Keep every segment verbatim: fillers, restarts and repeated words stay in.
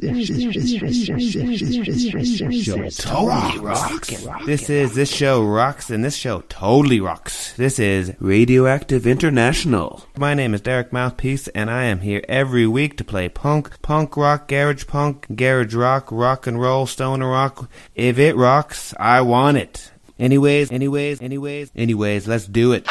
totally rocks. This is This Show Rocks, and this show totally rocks. This is Radioactive International. My name is Derek Mouthpiece, and I am here every week to play punk, punk rock, garage punk, garage rock, rock and roll, stoner rock. If it rocks, I want it. Anyways, anyways, anyways, anyways, let's do it.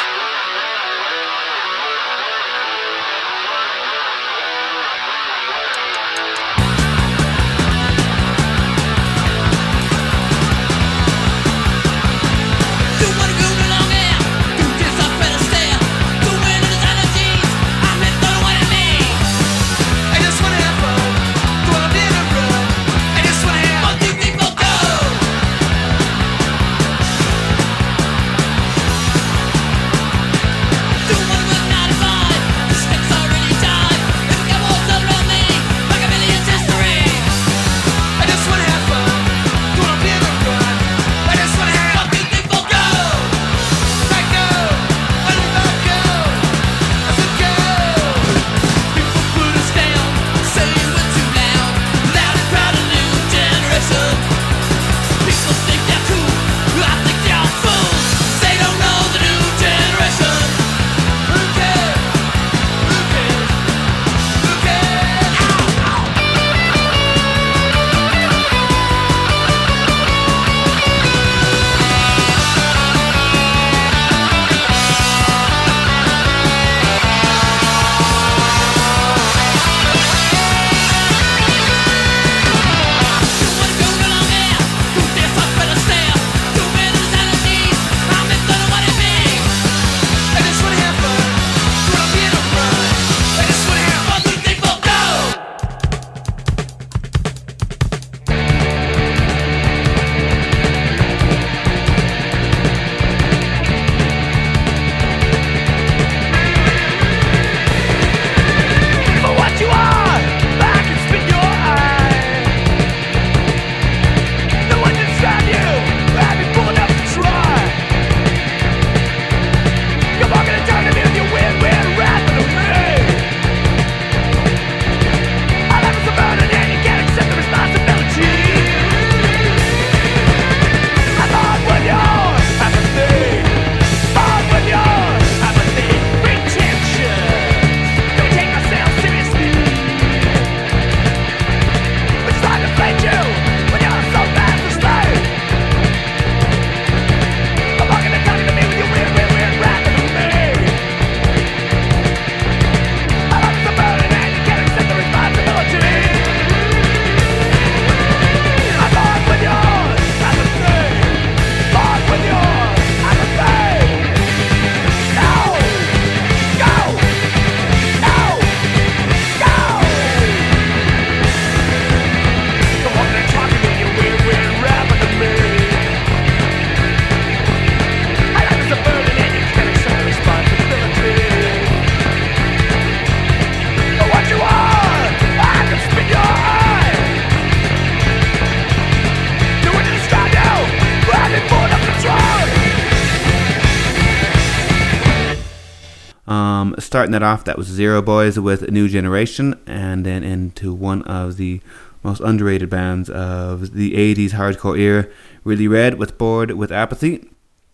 Starting that off, that was Zero Boys with New Generation, and then into one of the most underrated bands of the eighties hardcore era, Really Red with Bored with Apathy.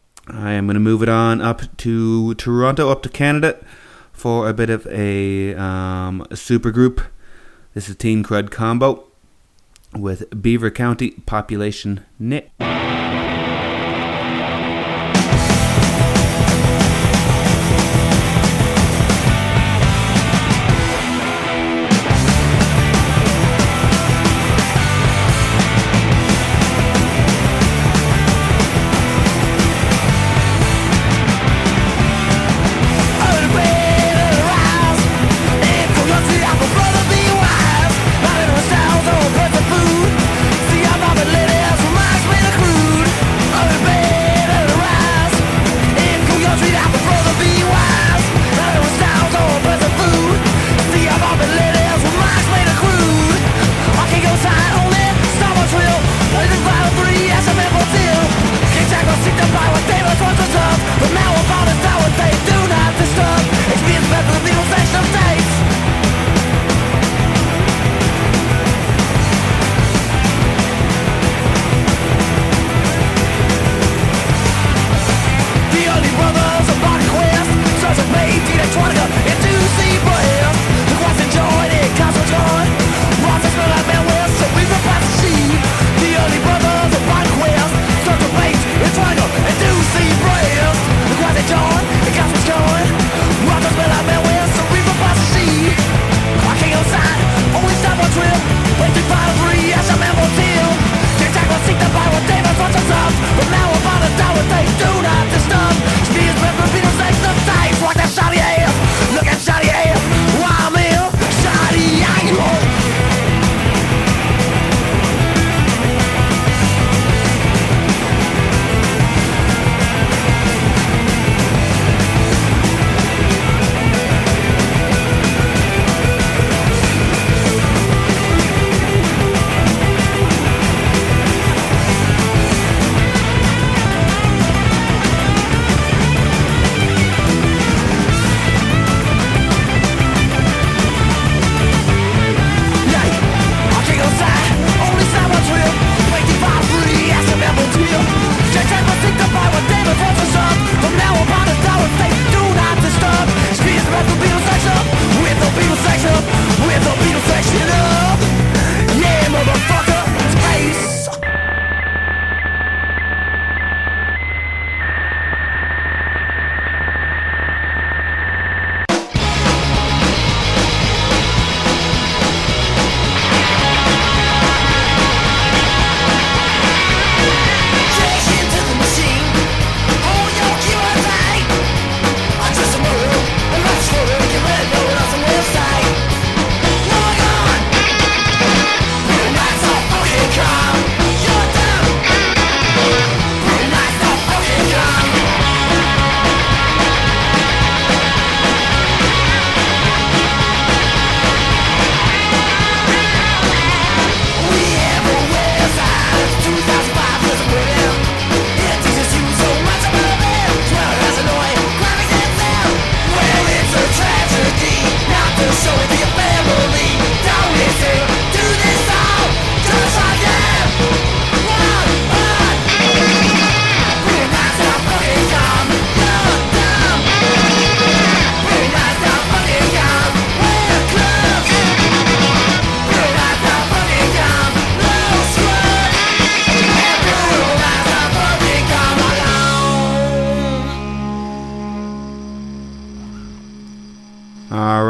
I am going to move it on up to Toronto, up to Canada, for a bit of a, um, a super group. This is Teen Crud Combo with Beaver County Population Knit. See, I'm not a lady, that's reminds me of the crew.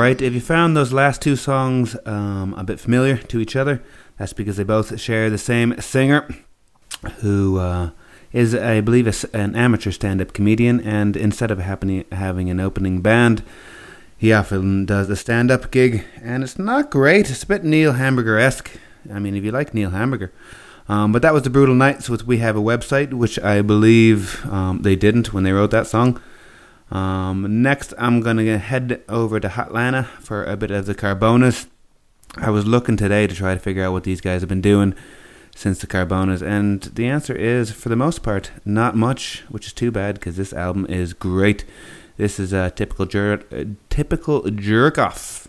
Alright, if you found those last two songs um, a bit familiar to each other, that's because they both share the same singer, who uh, is, I believe, a, an amateur stand-up comedian, and instead of happening, having an opening band, he often does the stand-up gig, and it's not great. It's a bit Neil Hamburger-esque. I mean, if you like Neil Hamburger. Um, but that was the Brutal Nights with We Have a Website, which I believe um, they didn't when they wrote that song. Um, next, I'm going to head over to Hotlanta for a bit of the Carbonas. I was looking today to try to figure out what these guys have been doing since the Carbonas, and the answer is, for the most part, not much, which is too bad because this album is great. This is a typical jer- uh, typical jerk-off.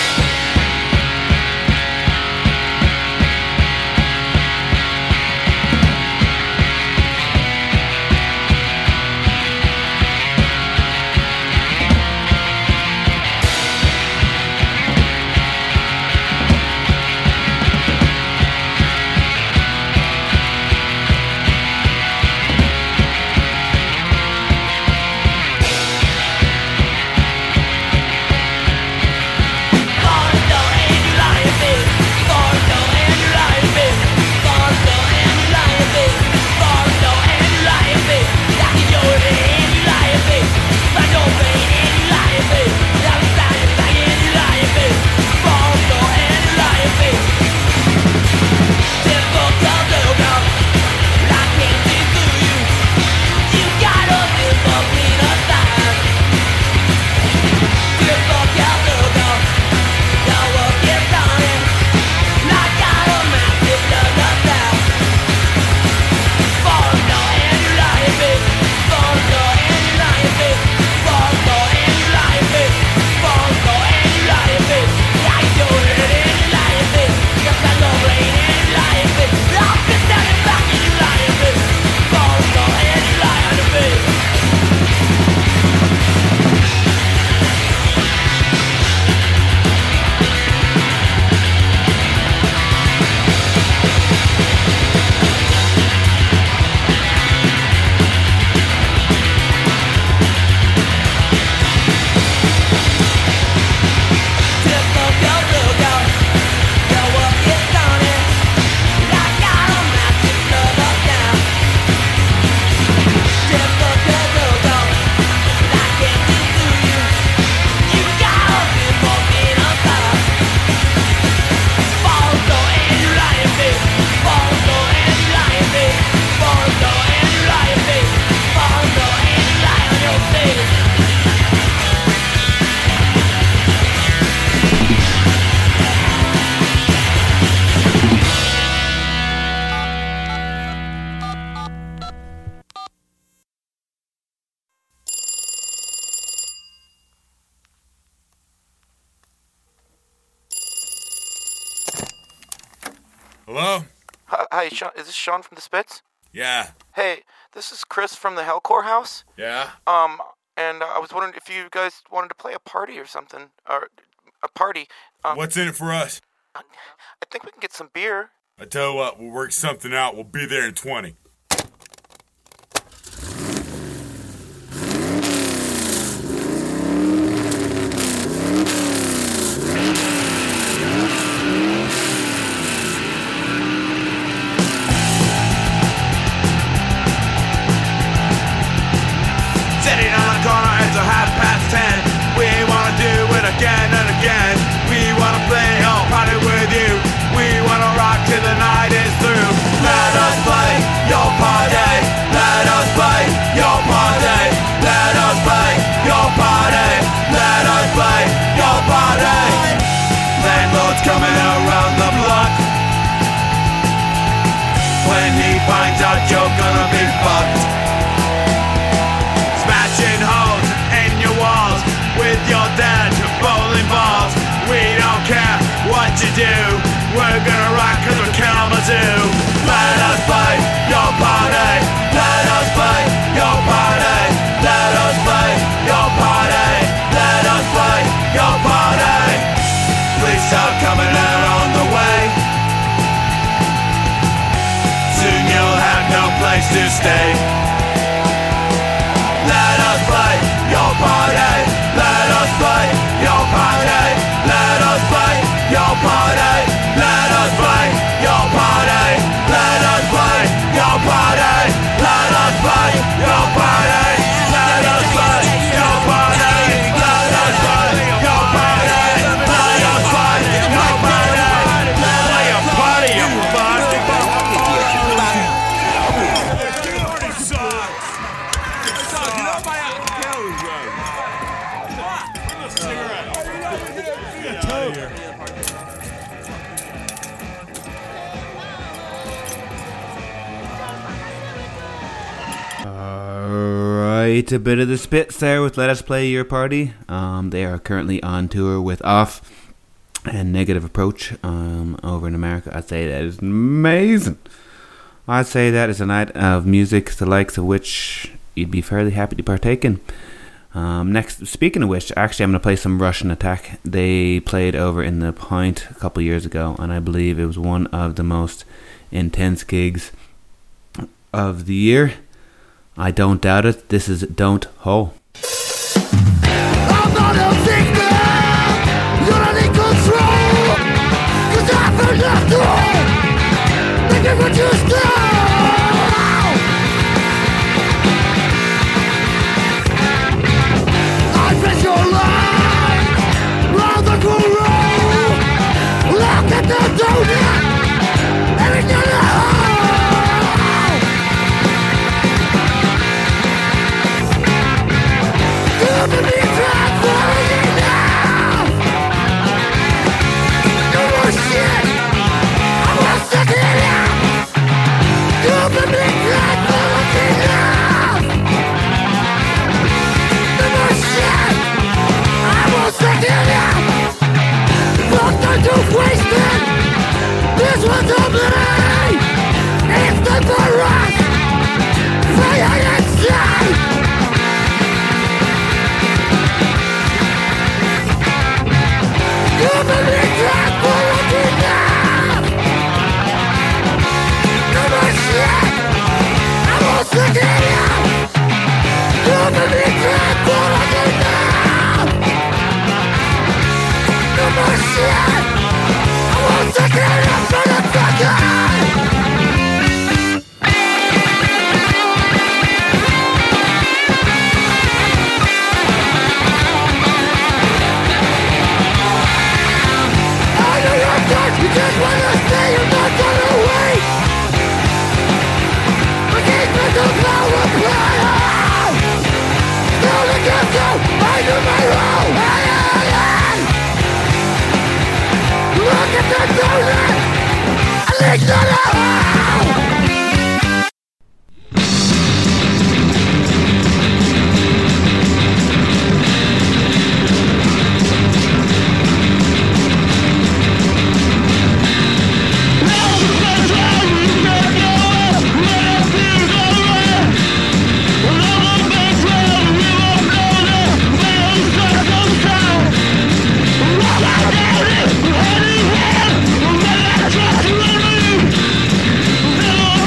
Hello? Hi, hi, Sean. Is this Sean from the Spits? Yeah. Hey, this is Chris from the Hellcore House. Yeah? Um, and uh, I was wondering if you guys wanted to play a party or something. Or a party. Um, What's in it for us? I think we can get some beer. I tell you what, we'll work something out. We'll be there in twenty. Sitting on the corner, it's a half past ten. We wanna do it again and again. We wanna play all party with you. We wanna rock till the night is through. Let us play your party. Let us play your party. Let us play your party. Let us play your party. Landlord's coming around the block. When he finds out you're gonna be fucked. Smashing holes in your walls with your dead bowling balls. We don't care what you do. We're gonna rock cause we're Kalamazoo. Let us play your party. Let us play your party. Let us play your party. Let us play your party. Please stop coming out on the way. Soon you'll have no place to stay. Let us play your party. Let us play your party. Right, a bit of the Spits there with Let Us Play Your Party. Um, they are currently on tour with Off and Negative Approach um, over in America. I'd say that is amazing. I'd say that is a night of music the likes of which you'd be fairly happy to partake in. Um, next, speaking of which, actually I'm going to play some Russian Attack. They played over in the Point a couple years ago, and I believe it was one of the most intense gigs of the year. I don't doubt it. This is Don't Ho. I'm not a victim, you're not in control, 'cause I've heard nothing, make it what you stole. I press your life, round the road, look at the donut, everything alone. You've been transforming enough. No more shit, I won't stick it out. You've been transforming enough. No more shit, I won't stick it out. Look, time to waste it. This one's a me. It's time for us. Say it inside. You've been transformed enough. No more shit, I won't stick it out. You've been transformed enough. No more shit, I won't stick it out for the fucker. You just wanna stay, you're not gonna wait. I can't make the power play out. Still the ghetto, I do my own. Hey, hey, hey. Look at the donut, I think that I Never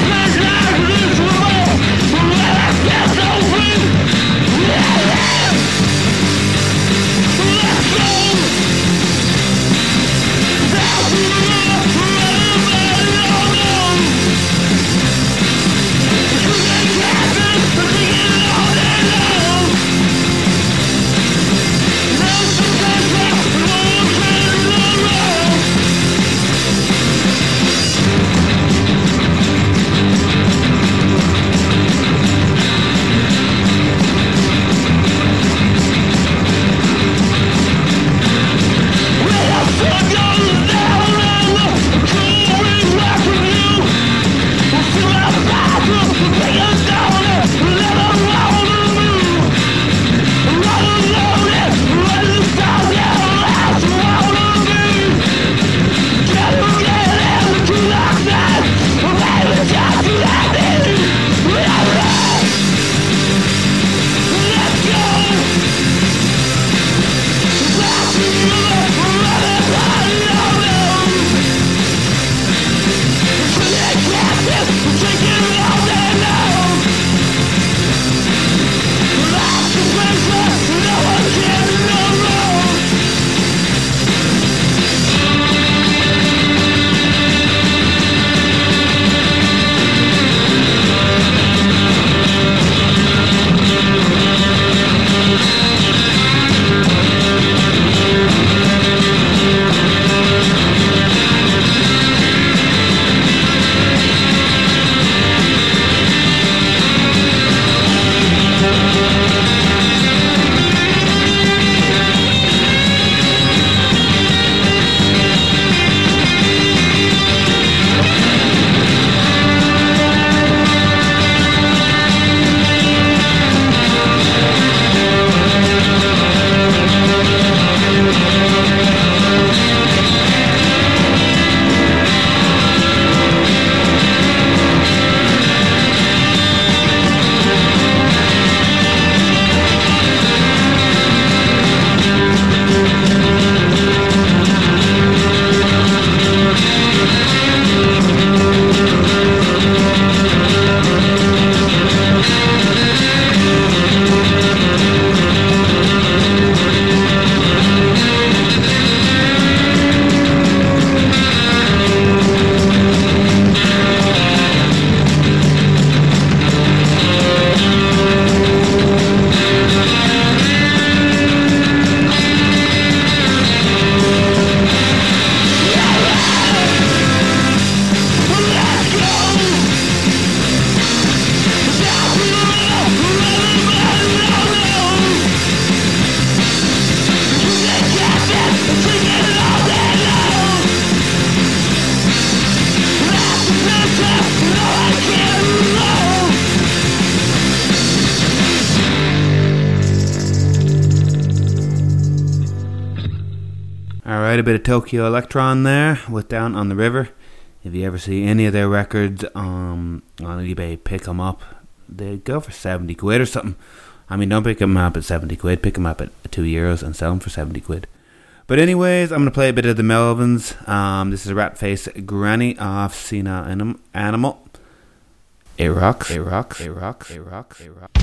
Alright, a bit of Tokyo Electron there with Down on the River. If you ever see any of their records um, on eBay, pick them up. They go for seventy quid or something. I mean, don't pick them up at seventy quid. Pick them up at two euros and sell them for seventy quid. But anyways, I'm going to play a bit of the Melvins. Um, this is a Rat Face Granny off Sina Anim- Animal. It rocks, it rocks, it rocks, it rocks, it rocks.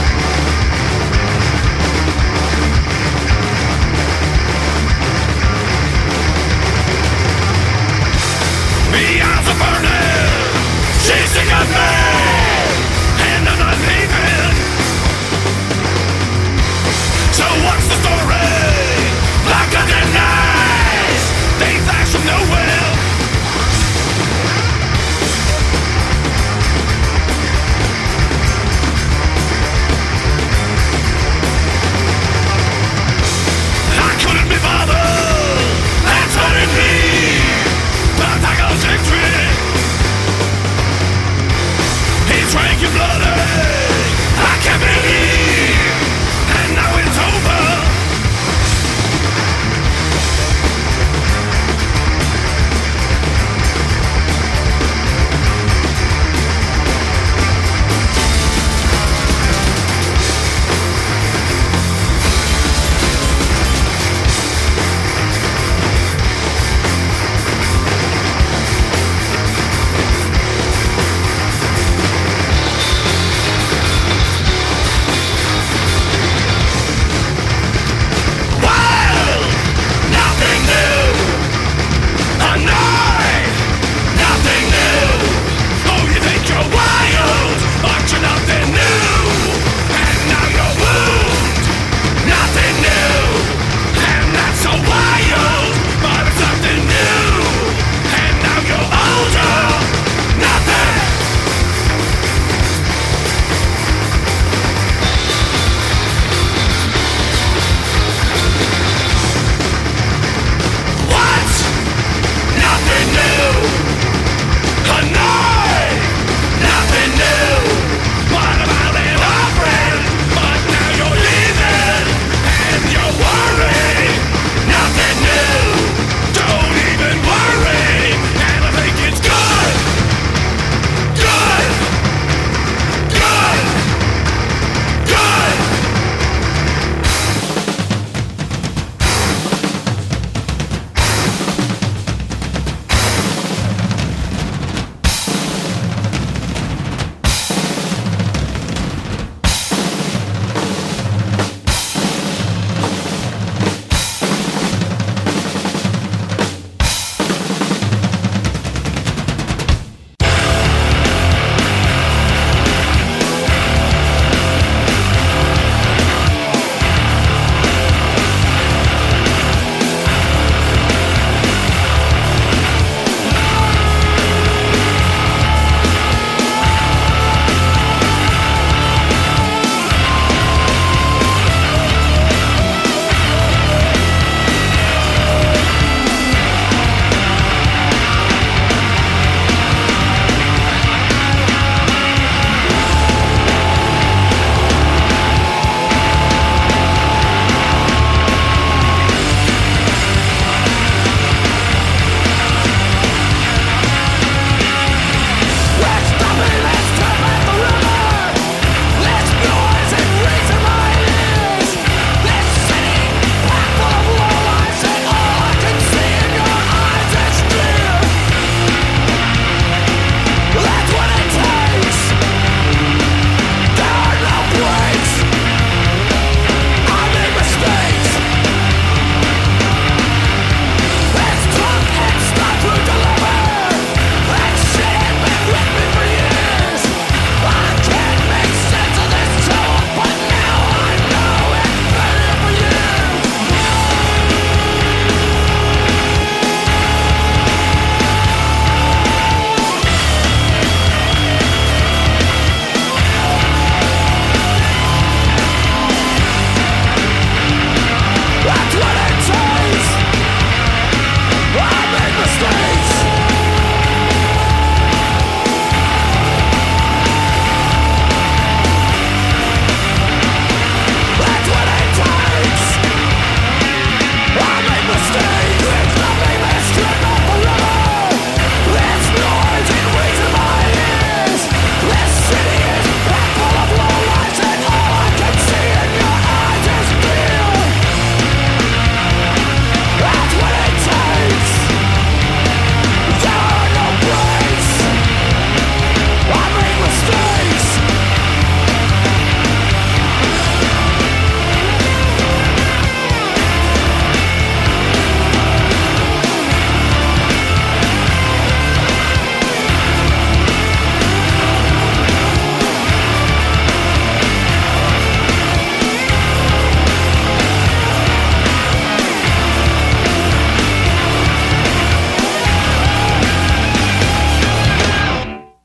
Me eyes are burning, chasing a man, and I'm not leaving. So what's the story? Blacker than night, they flash from nowhere. I couldn't be bothered, that's hurting me. But I got a victory. He's drinking bloody, I can't believe, and now it's over.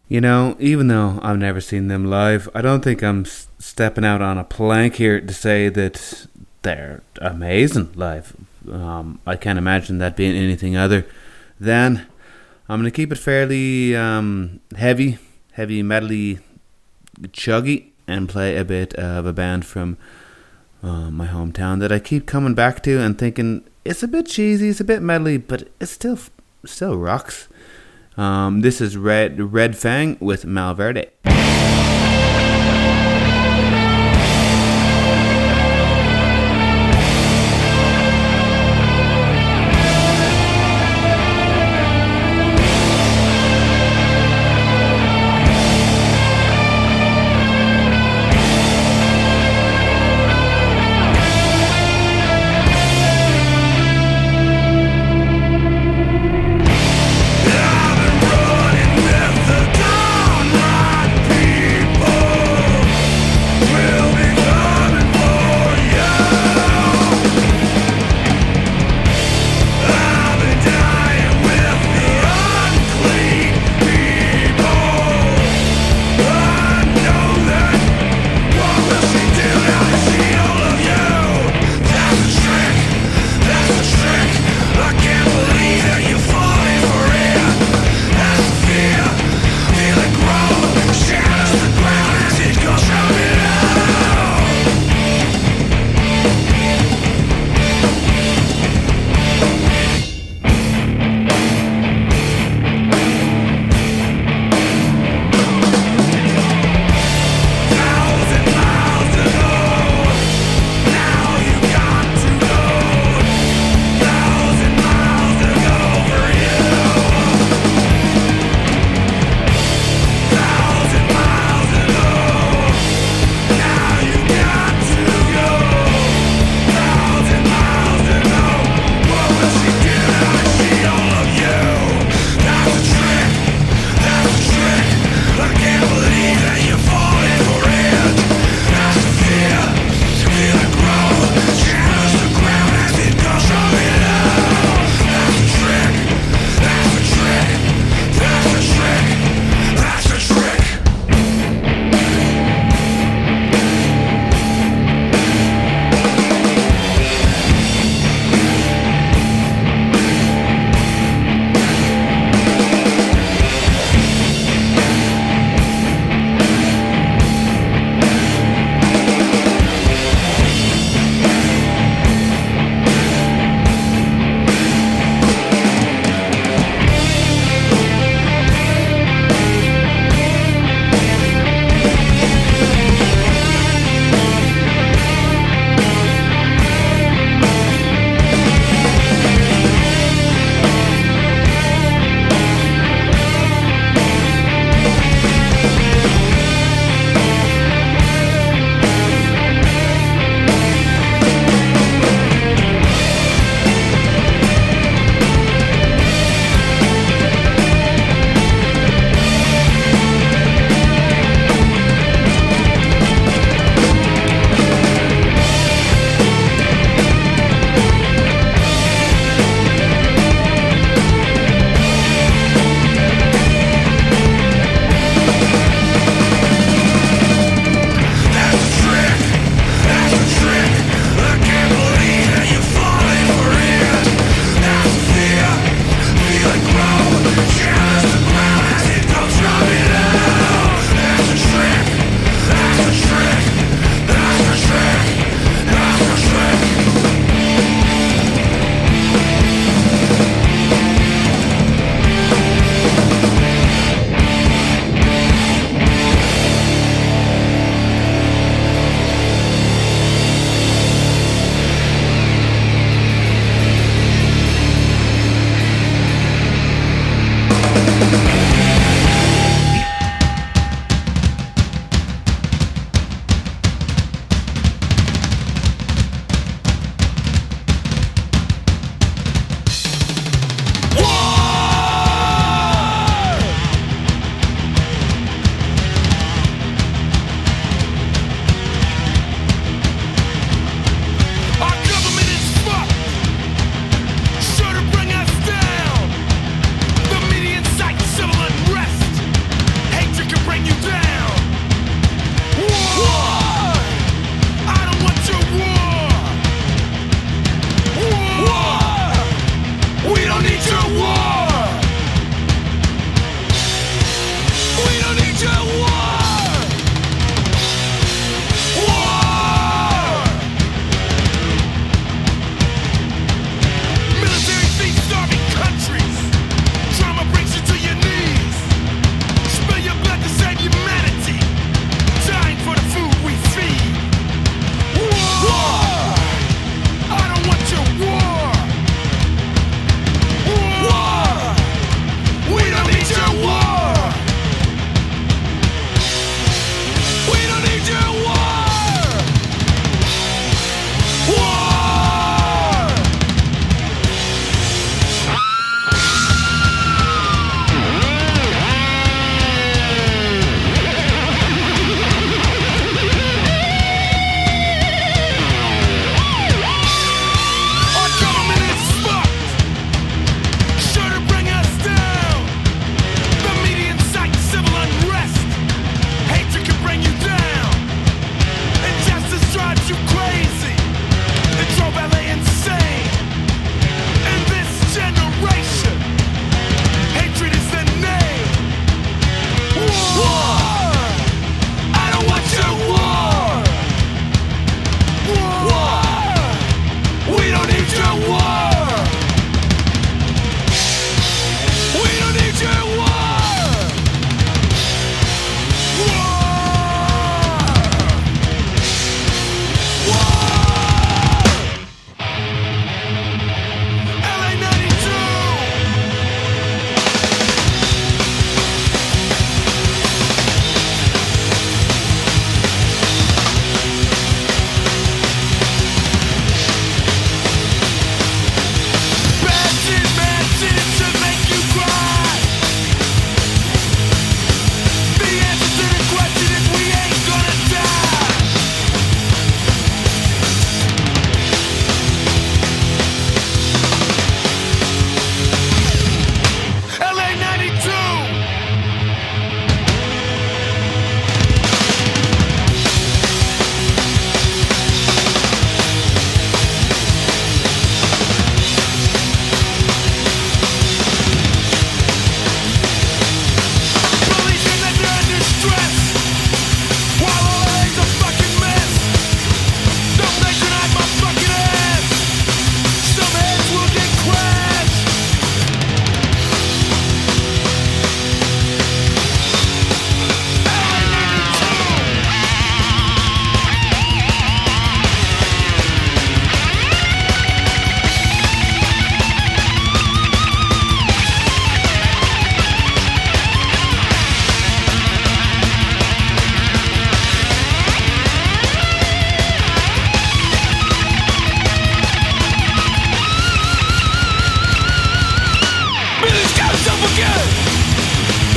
You know, even though I've never seen them live, I don't think I'm s- stepping out on a plank here to say that they're amazing live. Um, I can't imagine that being anything other than. I'm going to keep it fairly um, heavy, heavy metally chuggy, and play a bit of a band from uh, my hometown that I keep coming back to and thinking it's a bit cheesy, it's a bit metally, but it still still rocks. Um, this is Red Red Fang with Malverde. I've been running with the dawn right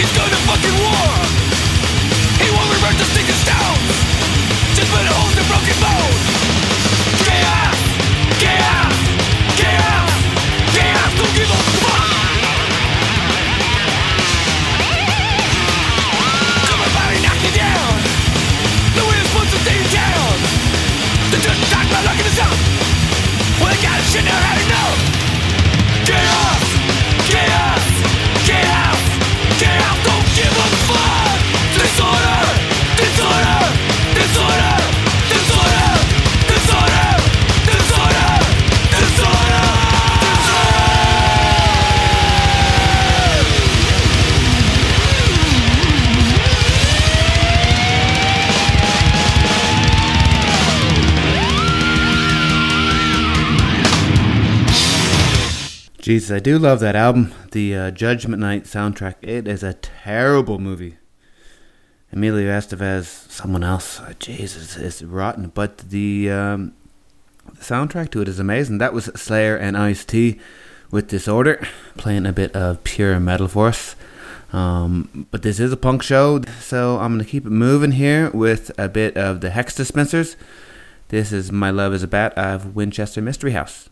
He's going to fucking war. He won't revert the sticking stones. Just put holes in broken bones. Chaos, chaos, chaos, chaos. Don't give a fuck. Somebody knock you down. The wind's supposed to stay down. The just talk about locking us up. Well, they got shit never had enough. Chaos, chaos, chaos, chaos. Don't give a fuck. Disorder, disorder, disorder, disorder, disorder, disorder, disorder. Jesus, I do love that album, the uh, Judgment Night soundtrack. It is a terrible movie. Emilio Estevez, someone else, oh, Jesus, it's rotten. But the, um, the soundtrack to it is amazing. That was Slayer and Ice-T with Disorder, playing a bit of pure metal for us. Um, but this is a punk show, so I'm going to keep it moving here with a bit of the Hex Dispensers. This is My Love is a Bat of Winchester Mystery House.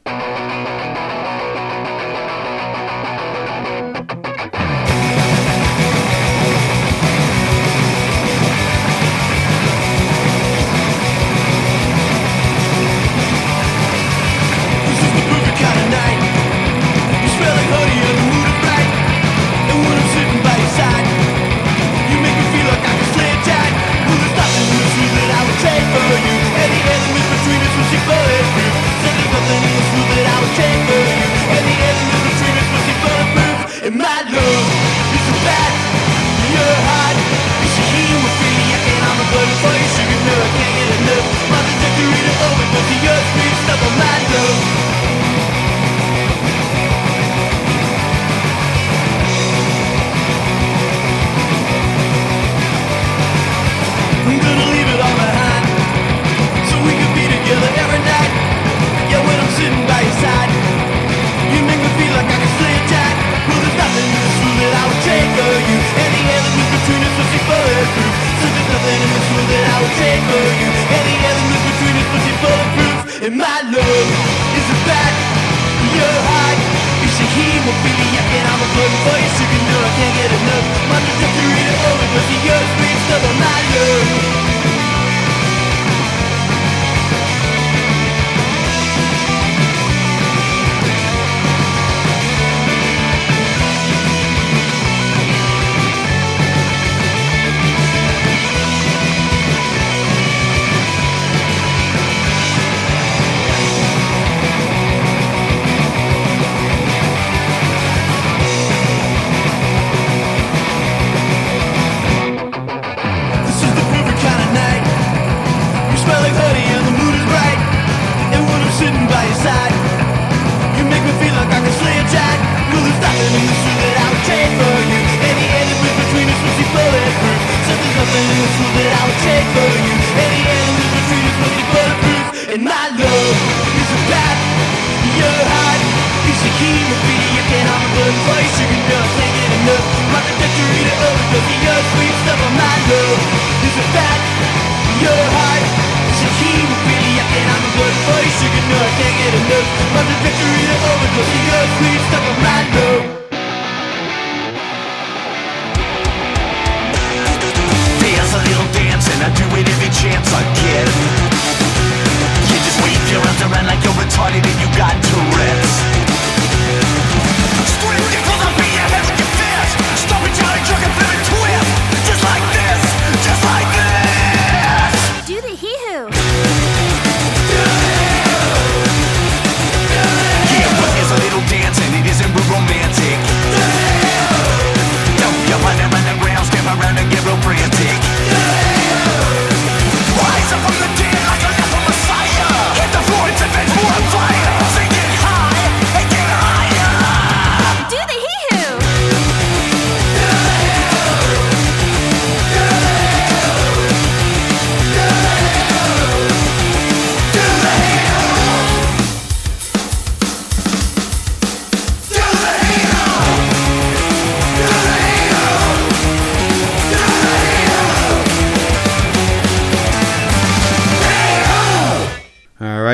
Do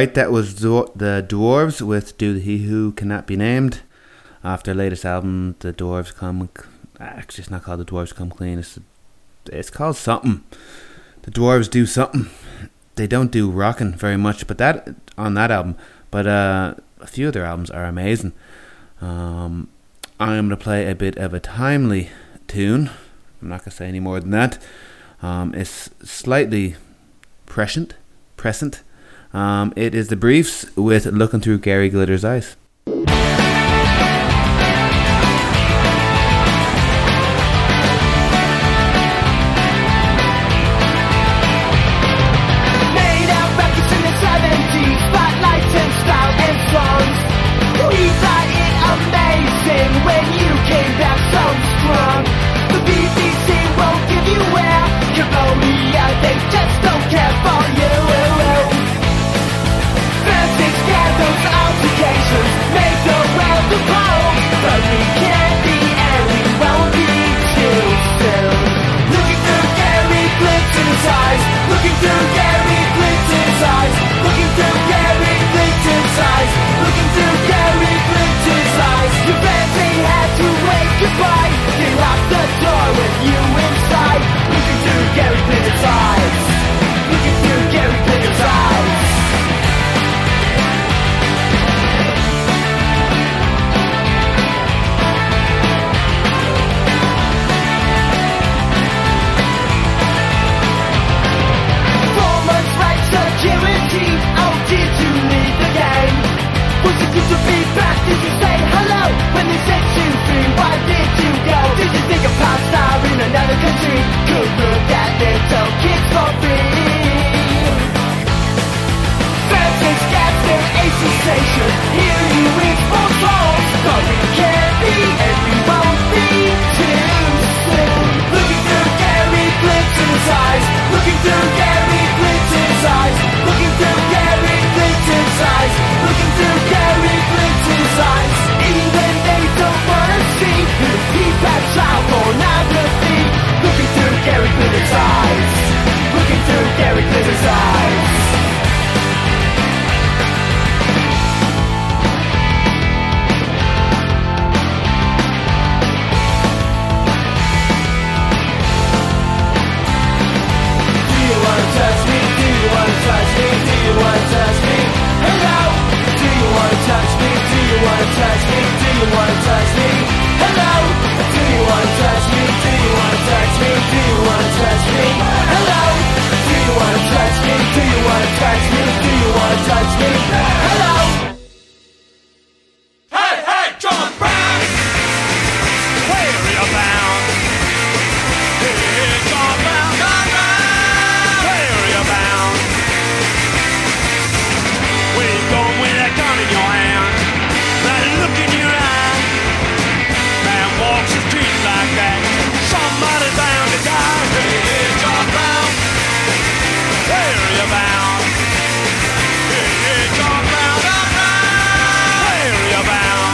right, that was Dwar- the Dwarves with Do the He Who Cannot Be Named. Off their latest album, The Dwarves Come... Actually, it's not called The Dwarves Come Clean. It's, it's called something. The Dwarves Do Something. They don't do rockin' very much, but that on that album. But uh, a few of their albums are amazing. Um, I'm going to play a bit of a timely tune. I'm not going to say any more than that. Um, it's slightly prescient. prescient. Um, it is The Briefs with Looking Through Gary Glitter's Eyes. When you came back so strong, the B B C won't give you air. Cambodia, they just don't care for you. Fancy scandals, altercations make the world a cold, but we can't be and we won't be too soon. Looking through Gary Clinton's eyes, looking through Gary Clinton's eyes, looking through Gary Clinton's eyes, looking through Gary Clinton's eyes. Your fancy had to wave goodbye. They locked the door with you inside. Looking through Gary Clinton's eyes, looking through Gary Clinton's eyes. Four months right security. Oh, did you leave the game? Was it good to be back? Did you say hello when they set you free? Why did you go? Did you think a pop star in another country could look at little kids for free? Fancy scats, they're a sensation. Hear you expose holes, but we can't be and we won't be too soon. Looking through Gary Clinton's eyes, looking through Gary Clinton's eyes, looking through Gary Clinton's eyes, looking through Gary Clinton's eyes. Even they don't wanna see the peep at child pornography. Looking through Gary Clinton's eyes, looking through Gary Clinton's eyes. Do you wanna touch me? Do you wanna touch me? Do you wanna touch me? Hello? Do you wanna touch me? Do you wanna touch me? Do you wanna touch me? Hello? Do you wanna touch me? Do you wanna touch me? Do you wanna touch me? Hello? Do you wanna touch me? Do you wanna touch me? Do you wanna touch me? Hello? Hey, hey, John Brown! Where are you bound? Hey, hey, John Brown, John Brown! Where are you bound? Where you going with that gun in your hand? That look in your eye? Man walks the street like that. Somebody's bound to die. Hey, hey, John Brown! Where are you bound? Hey, hey, John Brown, John Brown! Where are you bound?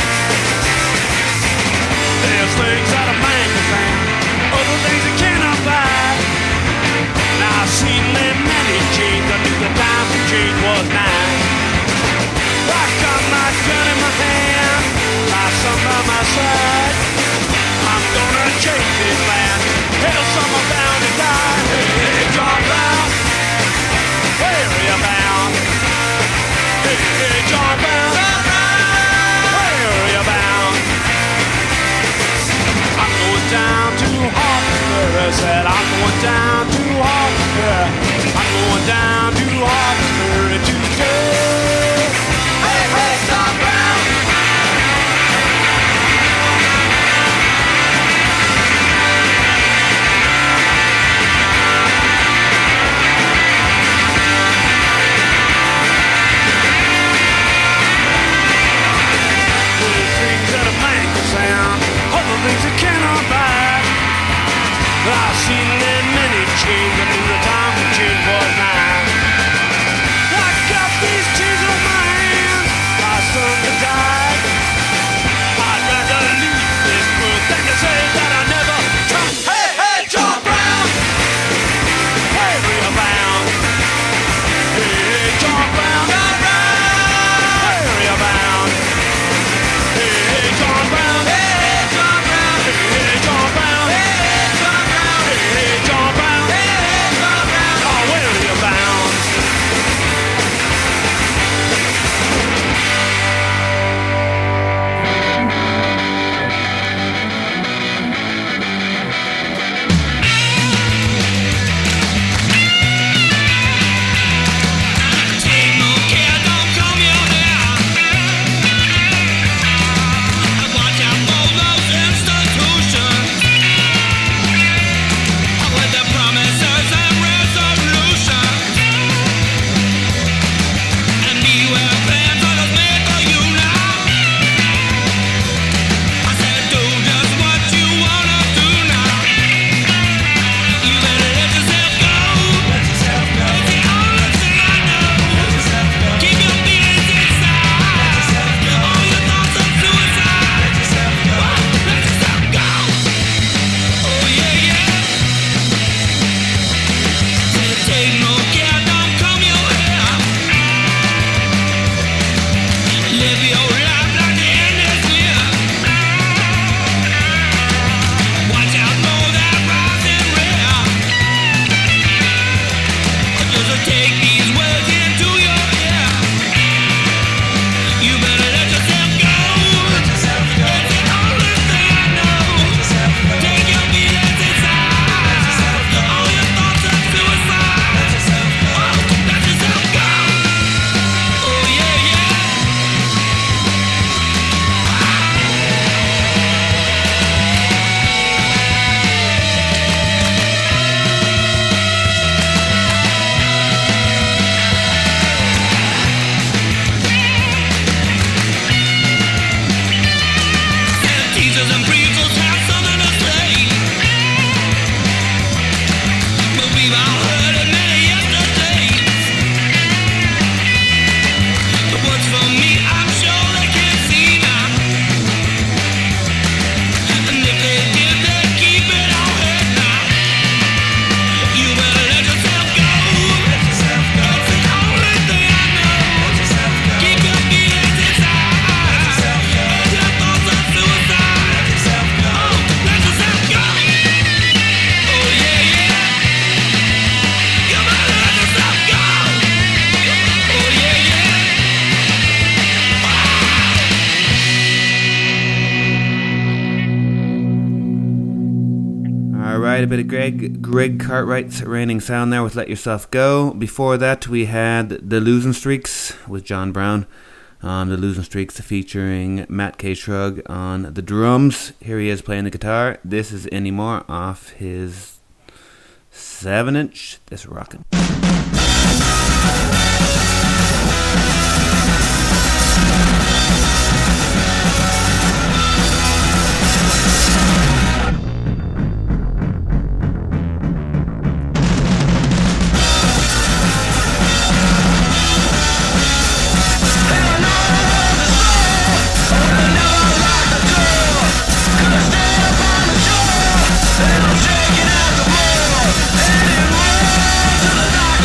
There's things that a man can find, other things that cannot buy. Now I've seen them many chains, I knew the time for change was nigh. I got my gun in my hand, my son by my side. I'm gonna change this land, hell someone bound to die. Hey, hey, John Brown, where are you bound? Hey, hey, John Brown, where are you bound? I'm going down to Hartford, I said I'm going down to Hartford. I'm going down to Hartford today. Hey, hey, John Brown! There's things that a man can sound, other things that cannot buy. I've seen them many chains, I knew the time for change was nigh. I got these chains on my hands, my son can die. I'd rather leave this world than to say that I never come. Hey, hey, John Brown! Where are you bound? Hey, hey, John Brown! Alright, a bit of Greg Greg Cartwright's Raining Sound there with Let Yourself Go. Before that, we had The Losing Streaks with John Brown. Um, the Losing Streaks featuring Matt K. Shrug on the drums. Here he is playing the guitar. This is Anymore off his seven inch. This rockin'. Shaking at the wall, and it rolls to the dark.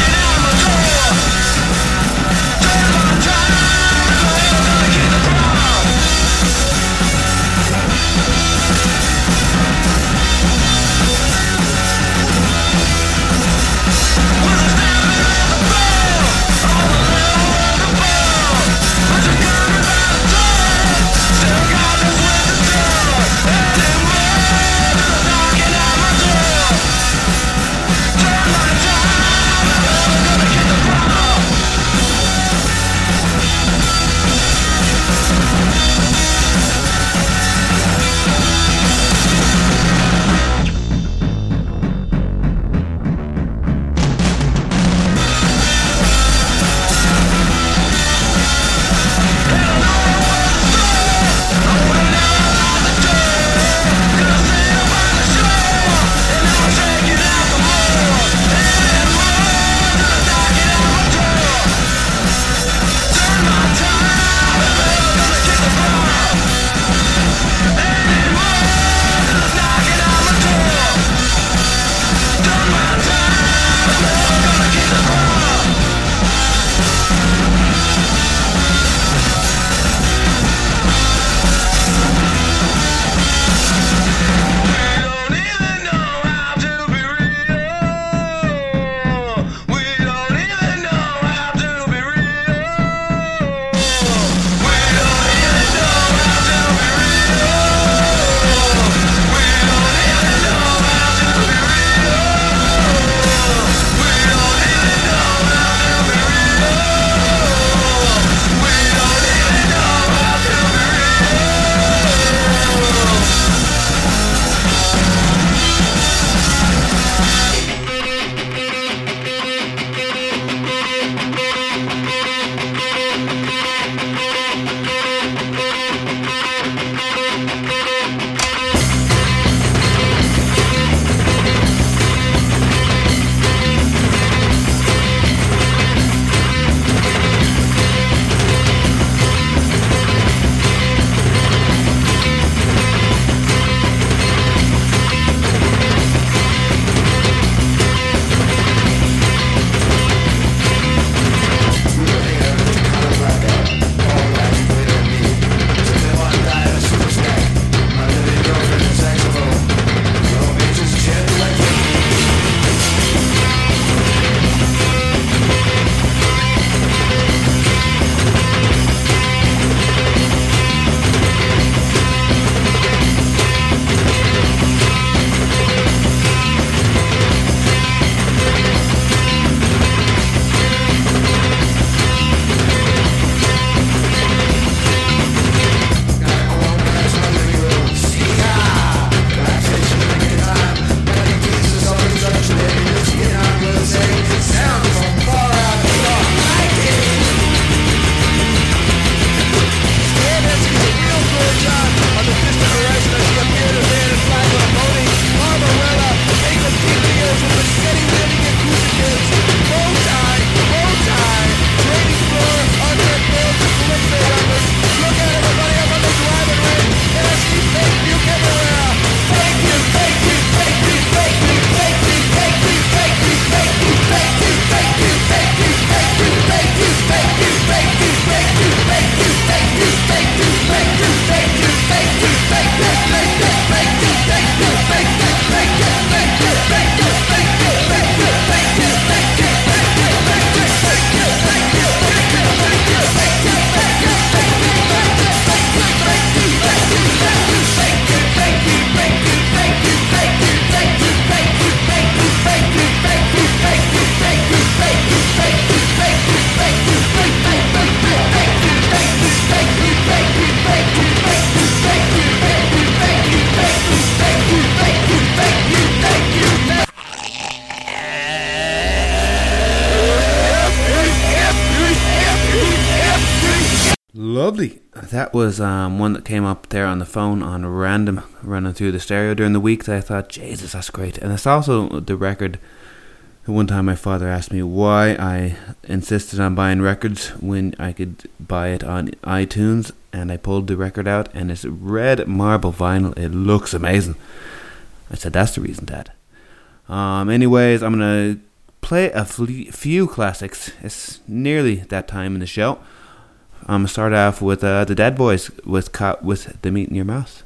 Lovely. That was um, one that came up there on the phone on random, running through the stereo during the week. That I thought, Jesus, that's great. And it's also the record. One time my father asked me why I insisted on buying records when I could buy it on iTunes, and I pulled the record out, and it's red marble vinyl. It looks amazing. I said, that's the reason, Dad. Um, anyways, I'm going to play a fle- few classics. It's nearly that time in the show. I'm going to start off with uh, the Dead Boys with, Caught with the Meat in Your Mouth.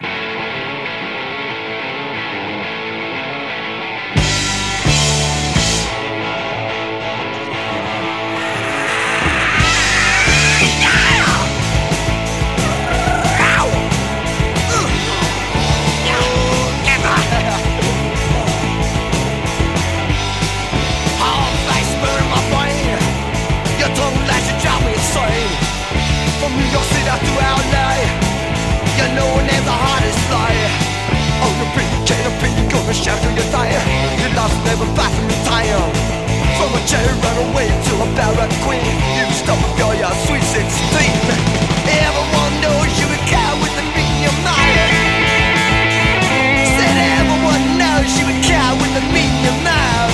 Shout till you die. You lost never back from your time. From a jail run away to a barrack queen. You stop for your sweet sixteen. Everyone knows you a cow with the meat in your mouth. Said everyone knows you a cow with the meat in your mouth.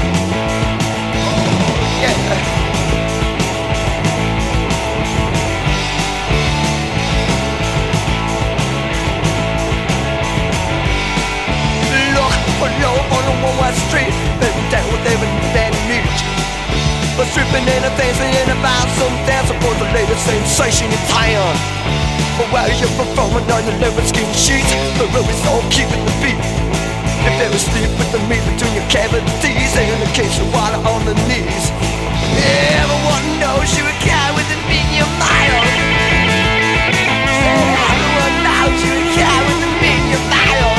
Oh, yeah. Low on a one-way street, been down with every man meet. But stripping in a dancing in about some dance for the latest sensation in town. But while you're performing on the living skin sheet, the room is all keeping the beat. If there is sleep with the meat between your cavities, and in the case of water on the knees. Everyone knows you a guy with the meat in your mouth. Everyone knows you a guy with the meat in your mouth.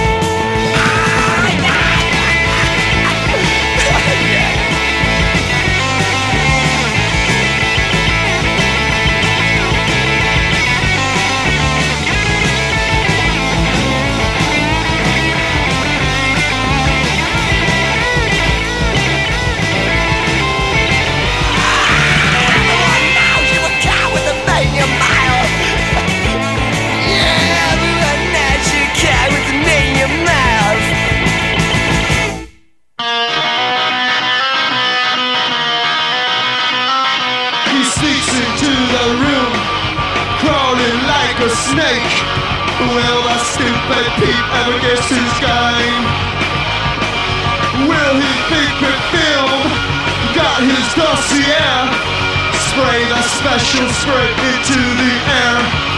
A snake. Will that stupid peep ever guess his game? Will he think quick film? Got his dossier. Spray that special spray into the air.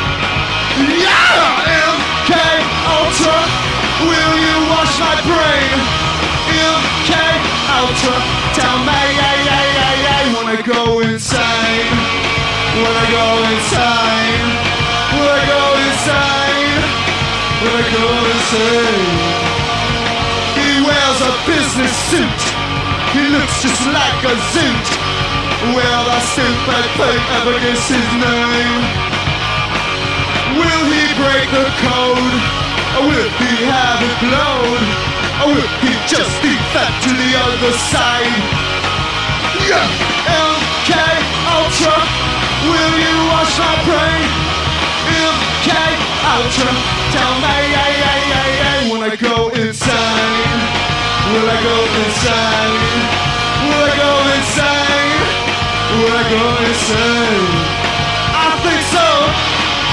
Yeah! M K Ultra, will you wash my brain? M K Ultra, tell me, yeah, yeah, yeah, yeah. Wanna go insane? Wanna go insane? Will I go insane? Will I go insane? He wears a business suit. He looks just like a zoot. Will that stupid pig ever guess his name? Will he break the code? Or will he have it blown? Or will he just defect to the other side? Yeah! M K Ultra, will you wash my brain? M K Ultra, tell me, yeah, yeah, yeah, yeah. Wanna go insane? Will I go insane? Will I go insane? Will I go insane? I think so.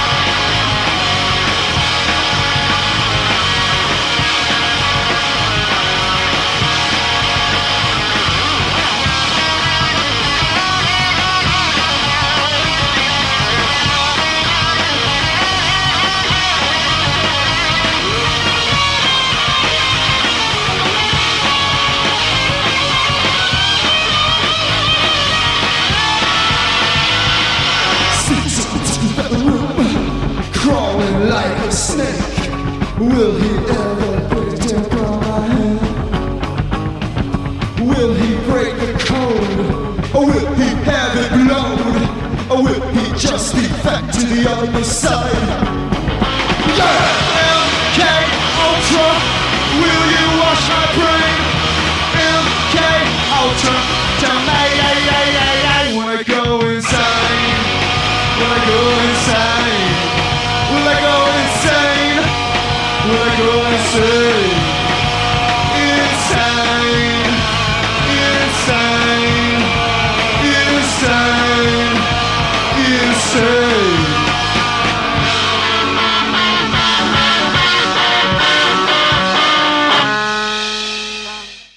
Like a snake, will he ever break down from my hand? Will he break the code, or will he have it blown, or will he just defect to the other side? Yeah! M K Ultra, will you wash my brain? M K Ultra, tell me, yeah, yeah, yeah, yeah. Wanna go insane? Wanna go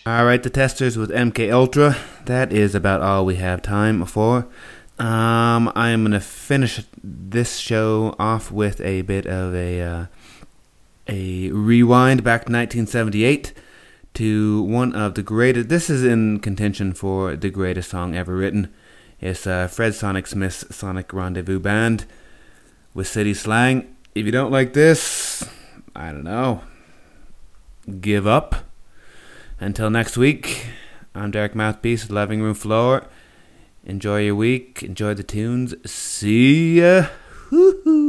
Alright, the Testers with M K Ultra. That is about all we have time for. Um, I'm going to finish this show off with a bit of a uh, a rewind back to nineteen seventy-eight to one of the greatest. This is in contention for the greatest song ever written. It's uh, Fred Sonic Smith's Sonic Rendezvous Band with City Slang. If you don't like this, I don't know, give up. Until next week, I'm Derek Mouthpiece, Living Room Floor. Enjoy your week. Enjoy the tunes. See ya. Woo-hoo.